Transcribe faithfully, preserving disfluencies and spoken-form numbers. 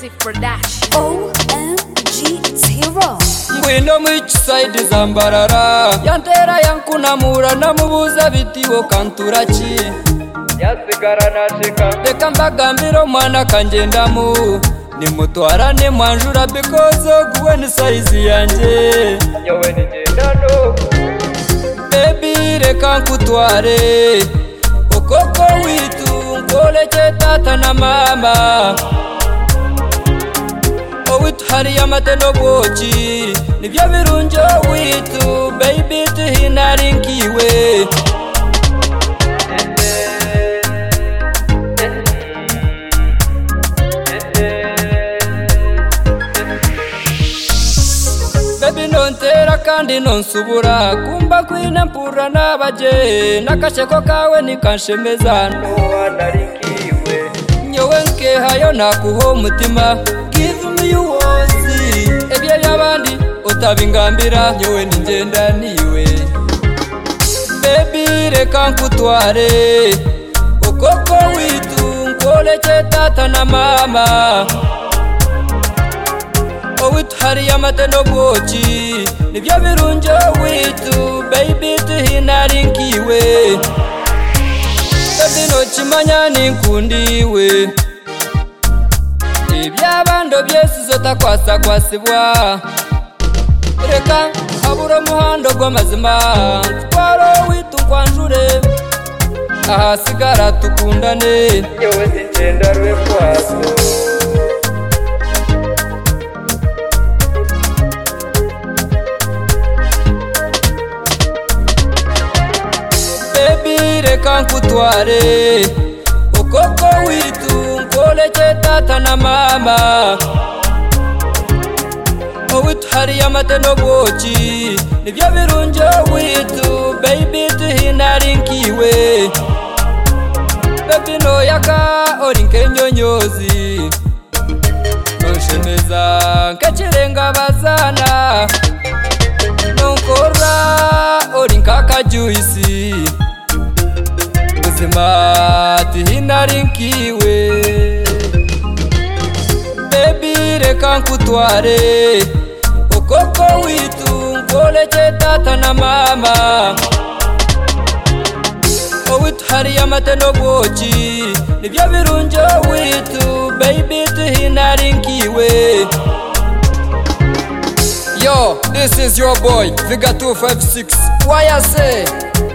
Massive Production. O M G, it's Hero. Ngwino mw'ikisayidi zambarara yantera yankunamura namubuza bitiwo kanturaki yasigara nashika reka mbagambira omwana kangendamu nimutwarane mwanjura because guwe ni size yanje nyowe nigendano baby reka nkutware okoko witu nkoleke tata na mama owitu hariya amate n'obwoki nibyo birungi owitu baby tuhinarinkiwe baby nontera kandi nonsubura kumba kwina mpura n'abaje n'akasheko kawe nikanshemeza nowanarinkiwe nyowe nkehayo nakuha umutima give me you wozi ebyo by'abandi utabingambira nyowe ningenda niwe baby reka nkutware okoko witu nkoleke tata na mama owitu hariya amate n'obwoki nibyo birungi owitu baby tuhinarinkiwe baby nokimanya ninkundiwe iby'abandi byesizo takwasakwasibwa reka habura umuhanda gw'amazima twaro witu nkwanjure ahasigara tukundane nyowe zigenda rwekwaso baby reka nkutware okoko witu nkoleke tata na mama owitu hariya amate n'obwoki nibyo birungi owitu baby tuhinarinkiwe baby noyaka ori nk'enyonyozi nonshemeza nk'ekirenga bazana nonkora ori nk'akajuisi buzima tuhinarinkiwe baby reka nkutware okoko witu nkoleke tata na mama owitu hariya amate n'obwoki nibyo birungi owitu baby tuhinarinkiwe. Yo, this is your boy Figure two five six. Why I say